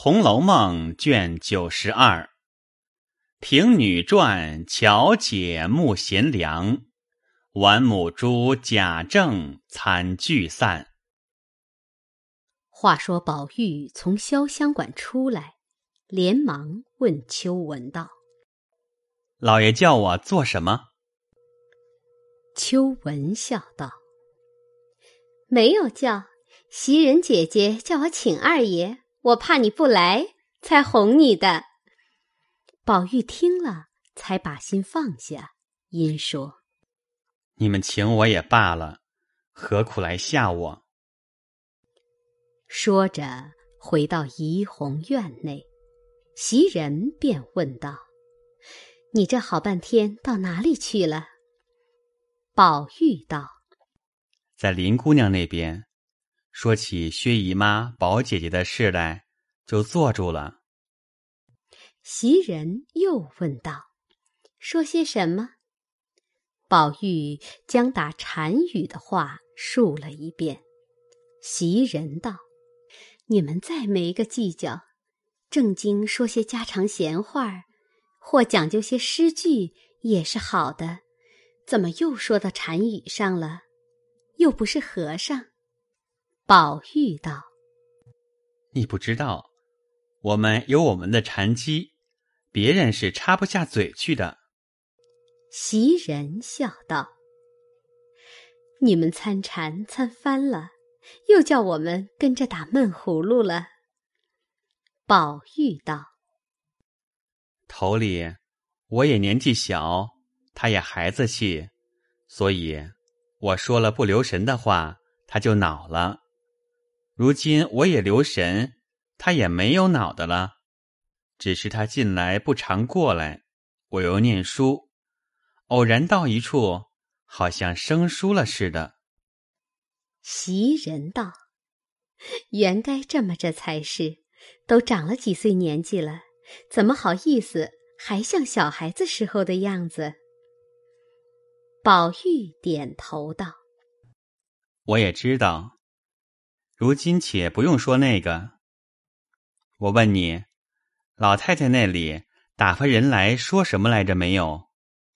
红楼梦》卷92，平女传巧解慕贤良，玩母猪贾政惨聚散。 话说宝玉从潇湘馆出来，连忙问秋纹道：“ 老爷叫我做什么？” 秋纹笑道：“没有叫，袭人姐姐叫我请二爷，我怕你不来，才哄你的。”宝玉听了，才把心放下，因说：“ 你们请我也罢了，何苦来吓我？” 说着回到怡红院内，袭人便问道：“你这好半天到哪里去了？”宝玉道：“ 在林姑娘那边，说起薛姨妈、宝姐姐的事来，就坐住了。” 袭人又问道：“说些什么？”宝玉将打禅语的话述了一遍。袭人道：“你们再没个计较，正经说些家常闲话，或讲究些诗句也是好的，怎么又说到禅语上了？又不是和尚。”宝玉道：“ 你不知道，我们有我们的禅机，别人是插不下嘴去的。” 袭人笑道：“你们参禅参翻了，又叫我们跟着打闷葫芦了。”宝玉道：“ 头里我也年纪小，他也孩子气，所以我说了不留神的话，他就恼了。如今我也留神，他也没有恼的了。只是他近来不常过来，我又念书，偶然到一处，好像生疏了似的。” 袭人道：“原该这么着才是，都长了几岁年纪了，怎么好意思还像小孩子时候的样子？”宝玉点头道：“ 我也知道，如今且不用说那个。我问你，老太太那里打发人来说什么来着没有？”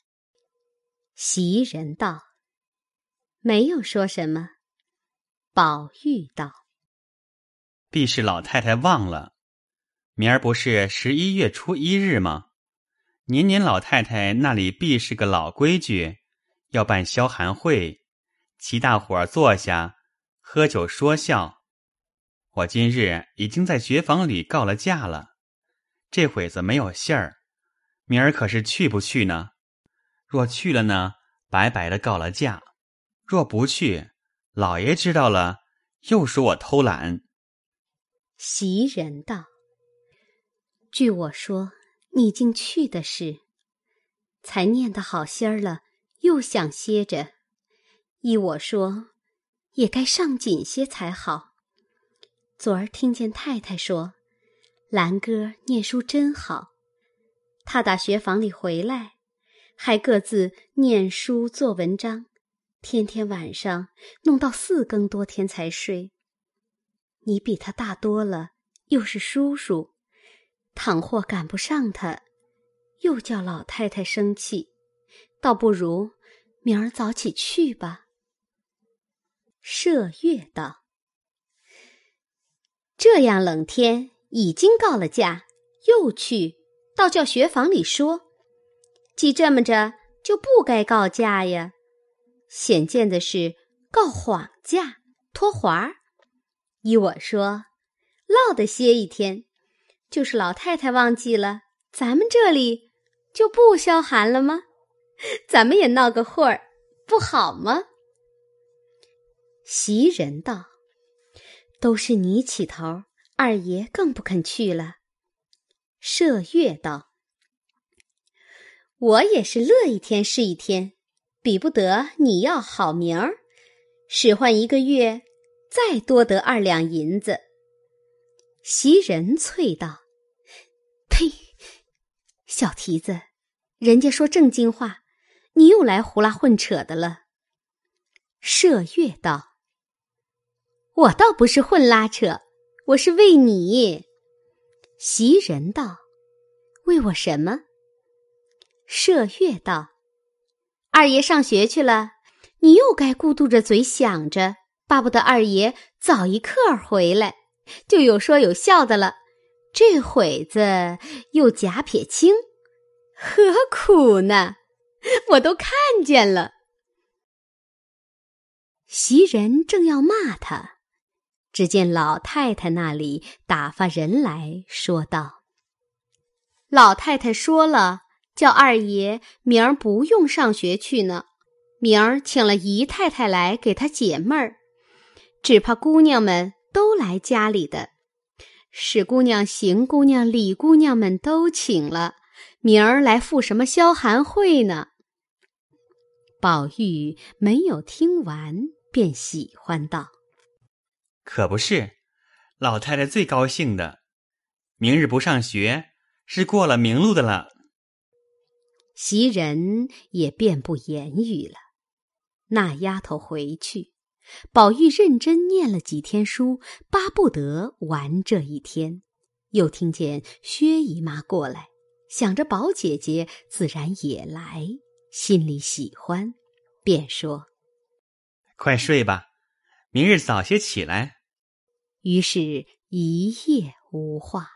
袭人道：“没有说什么。”宝玉道：“ 必是老太太忘了，明儿不是11月初1日吗？年年老太太那里必是个老规矩，要办消寒会，齐大伙儿坐下喝酒说笑。我今日已经在学房里告了假了，这会子没有信儿，明儿可是去不去呢？若去了呢，白白的告了假；若不去，老爷知道了，又说我偷懒。” 袭人道：“据我说，你竟去的是，才念得好些儿了，又想歇着。依我说，也该上紧些才好。昨儿听见太太说，兰哥念书真好，他打学房里回来，还各自念书做文章，天天晚上弄到4更多天才睡。你比他大多了，又是叔叔，倘或赶不上他，又叫老太太生气，倒不如明儿早起去吧。”麝月道：“这样冷天，已经告了假，又去，倒叫学房里说，既这么着，就不该告假呀。显见的是告谎假，脱环。依我说，落得歇一天，就是老太太忘记了，咱们这里就不消寒了吗？咱们也闹个会儿，不好吗？”袭人道：“都是你起头，二爷更不肯去了。”麝月道：“我也是乐一天是一天，比不得你要好名儿，使唤1个月，再多得2两银子。”袭人啐道：“呸！小蹄子，人家说正经话，你又来胡拉混扯的了。”麝月道：“我倒不是混拉扯，我是为你。” 袭人道：为我什么？麝月道：二爷上学去了，你又该咕嘟着嘴想着，巴不得二爷早一刻儿回来，就有说有笑的了。这会子又假撇清，何苦呢？我都看见了。袭人正要骂他，只见老太太那里打发人来说道：老太太说了，叫二爷明儿不用上学去呢，明儿请了姨太太来给他解闷儿，只怕姑娘们都来家里的，史姑娘、邢姑娘、李姑娘们都请了，明儿来赴什么消寒会呢？宝玉没有听完，便喜欢道： 可不是，老太太最高兴的，明日不上学，是过了明路的了。 袭人也便不言语了。那丫头回去，宝玉认真念了几天书，巴不得玩这一天。又听见薛姨妈过来，想着宝姐姐自然也来，心里喜欢，便说： 快睡吧，明日早些起来。 于是一夜无话。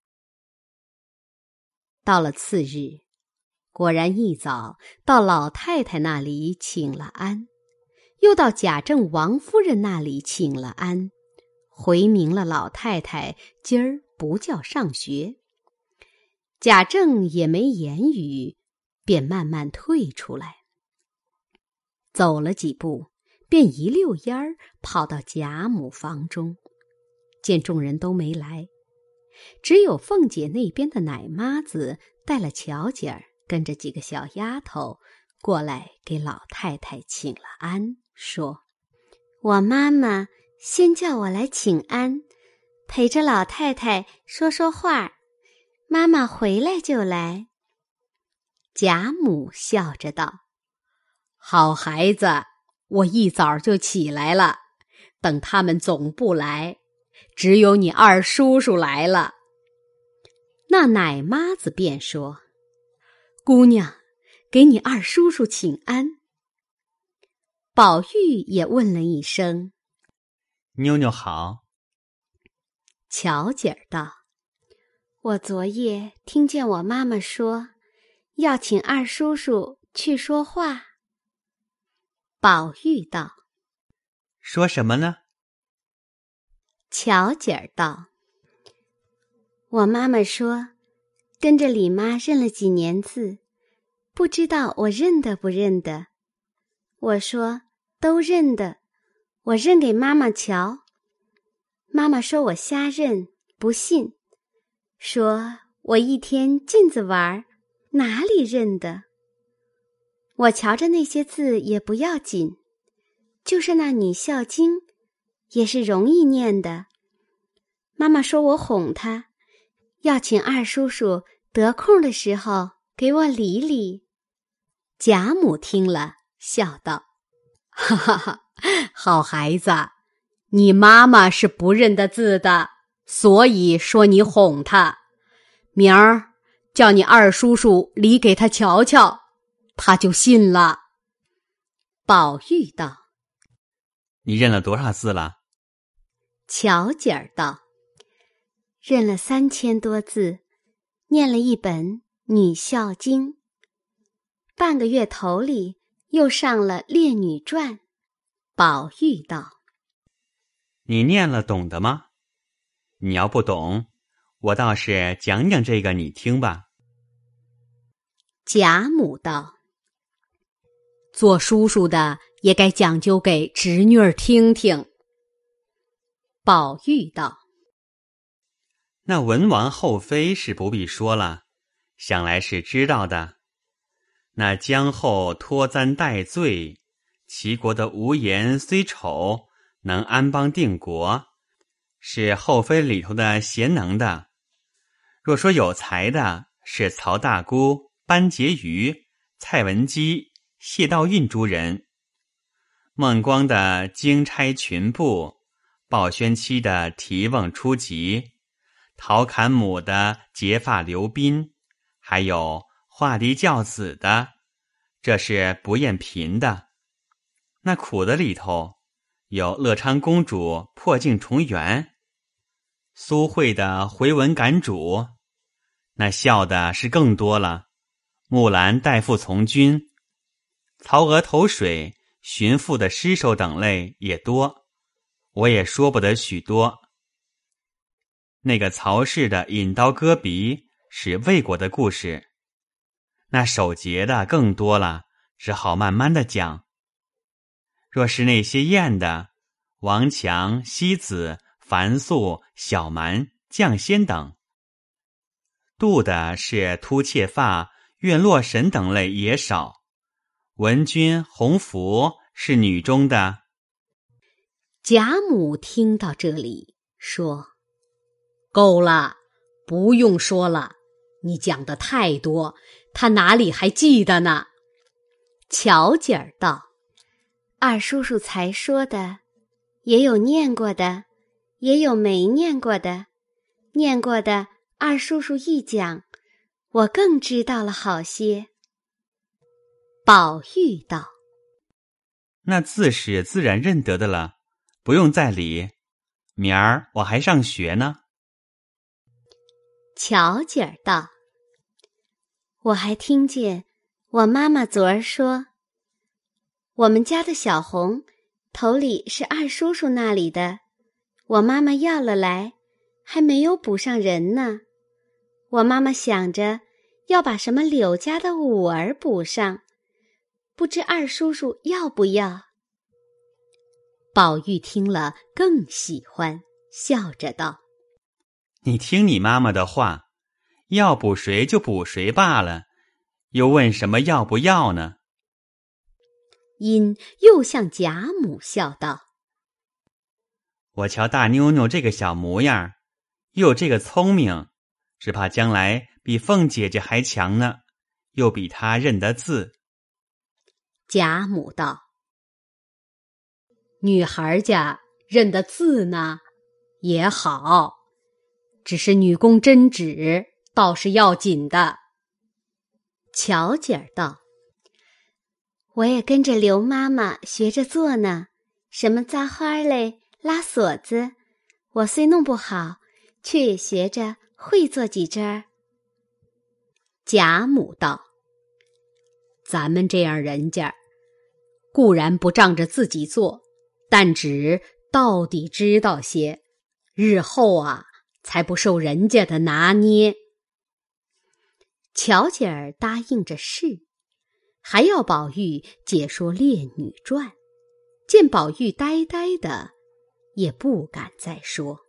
到了次日，果然一早到老太太那里请了安，又到贾政王夫人那里请了安，回明了老太太今儿不叫上学。贾政也没言语，便慢慢退出来。走了几步，便一溜烟儿跑到贾母房中，见众人都没来，只有凤姐那边的奶妈子带了巧姐儿，跟着几个小丫头过来给老太太请了安，说：我妈妈先叫我来请安，陪着老太太说说话，妈妈回来就来。贾母笑着道：好孩子，我一早就起来了，等他们总不来，只有你二叔叔来了。那奶妈子便说：姑娘，给你二叔叔请安。宝玉也问了一声： 妞妞好。 巧姐儿道：我昨夜听见我妈妈说，要请二叔叔去说话。宝玉道： 说什么呢？ 巧姐儿道：我妈妈说，跟着李妈认了几年字，不知道我认得不认得。我说都认得，我认给妈妈瞧。妈妈说我瞎认，不信，说我一天镜子玩，哪里认得？我瞧着那些字也不要紧，就是那女孝经，也是容易念的。妈妈说我哄她，要请二叔叔得空的时候给我理理。贾母听了，笑道：哈哈哈，好孩子，你妈妈是不认得字的，所以说你哄她。明儿叫你二叔叔理给她瞧瞧，她就信了。宝玉道： 你认了多少字了？ 巧姐儿道：认了3000多字，念了一本《女孝经》，半个月头里又上了《烈女传》。宝玉道： 你念了懂的吗？你要不懂，我倒是讲讲这个你听吧。 贾母道：做叔叔的也该讲究给侄女儿听听。宝玉道： 那文王后妃是不必说了，想来是知道的。那姜后脱簪戴罪，齐国的无颜虽丑，能安邦定国，是后妃里头的贤能的。若说有才的，是曹大姑、班婕妤、蔡文姬、谢道韫诸人。孟光的经差群部，鲍宣期的提瓮出集， 陶侃母的结发留鬓，还有画嫡教子的，这是不厌贫的。那苦的里头有乐昌公主破镜重圆，苏慧的回文感主，那笑的是更多了。木兰代父从军，曹娥投水，寻父的尸首等类也多，我也说不得许多。那个曹氏的引刀割鼻是魏国的故事，那守节的更多了，只好慢慢的讲。若是那些艳的，王强、西子、樊素、小蛮、绛仙等；妒的是秃妾发、怨洛神等类也少。文君、洪福是女中的。 贾母听到这里，说：“够了，不用说了，你讲的太多，他哪里还记得呢？”巧姐儿道：“二叔叔才说的，也有念过的，也有没念过的。念过的，二叔叔一讲，我更知道了好些。”宝玉道：“ 那字是自然认得的了，不用再理。明儿我还上学呢。” 巧姐儿道：“我还听见我妈妈昨儿说，我们家的小红头里是二叔叔那里的，我妈妈要了来，还没有补上人呢。我妈妈想着要把什么柳家的五儿补上，不知二叔叔要不要？”宝玉听了更喜欢，笑着道：“ 你听你妈妈的话，要补谁就补谁罢了，又问什么要不要呢？” 因又向贾母笑道：“ 我瞧大妞妞这个小模样，又有这个聪明，只怕将来比凤姐姐还强呢，又比她认得字。” 贾母道：“女孩家认得字呢，也好，只是女工针指倒是要紧的。”巧姐儿道：“我也跟着刘妈妈学着做呢，什么扎花嘞、拉锁子，我虽弄不好，却也学着会做几针儿。”贾母道：“咱们这样人家，固然不仗着自己做，但只到底知道些，日后啊，才不受人家的拿捏。”巧姐儿答应着是，还要宝玉解说《烈女传》，见宝玉呆呆的，也不敢再说。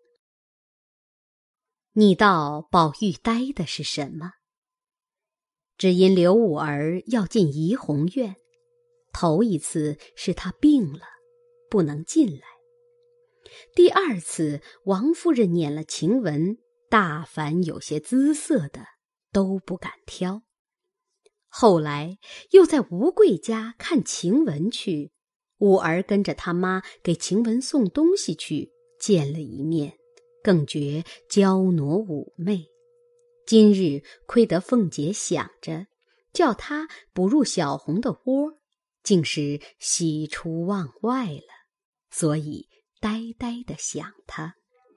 你道宝玉呆的是什么？只因刘五儿要进怡红院，头一次是他病了，不能进来；第二次王夫人撵了晴雯，大凡有些姿色的都不敢挑。后来又在吴贵家看晴雯去，五儿跟着他妈给晴雯送东西去，见了一面，更觉娇挪妩媚。今日亏得凤姐想着叫她补入小红的窝，竟是喜出望外了，所以呆呆地想她。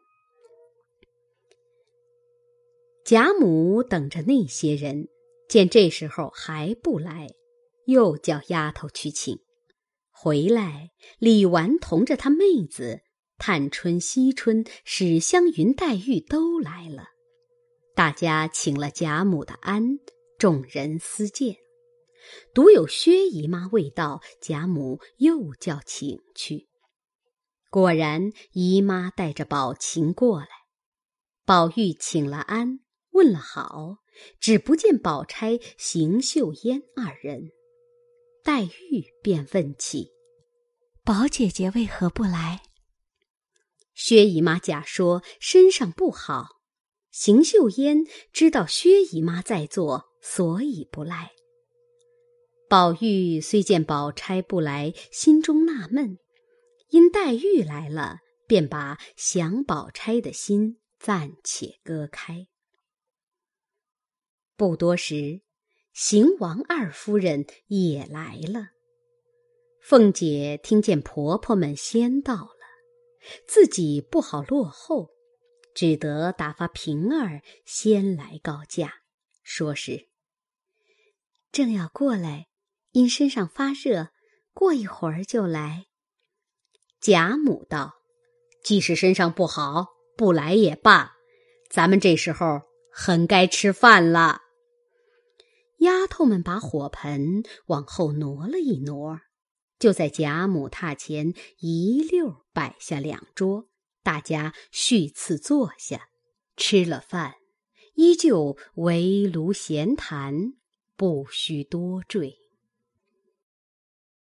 贾母等着那些人，见这时候还不来，又叫丫头去请。回来，李纨同着她妹子探春、惜春、史湘云、黛玉都来了。大家请了贾母的安，众人私见。独有薛姨妈未到，贾母又叫请去。果然姨妈带着宝琴过来，宝玉请了安，问了好，只不见宝钗、邢岫烟二人。黛玉便问起：“宝姐姐为何不来？”薛姨妈假说身上不好，邢岫烟知道薛姨妈在座，所以不来。宝玉虽见宝钗不来，心中纳闷，因黛玉来了，便把想宝钗的心暂且割开。不多时，邢王二夫人也来了。凤姐听见婆婆们先到了，自己不好落后，只得打发平儿先来告假，说是正要过来，因身上发热，过一会儿就来。贾母道：即使身上不好，不来也罢，咱们这时候很该吃饭了。丫头们把火盆往后挪了一挪，就在贾母榻前一溜摆下两桌，大家续次坐下，吃了饭，依旧围炉闲谈，不须多赘。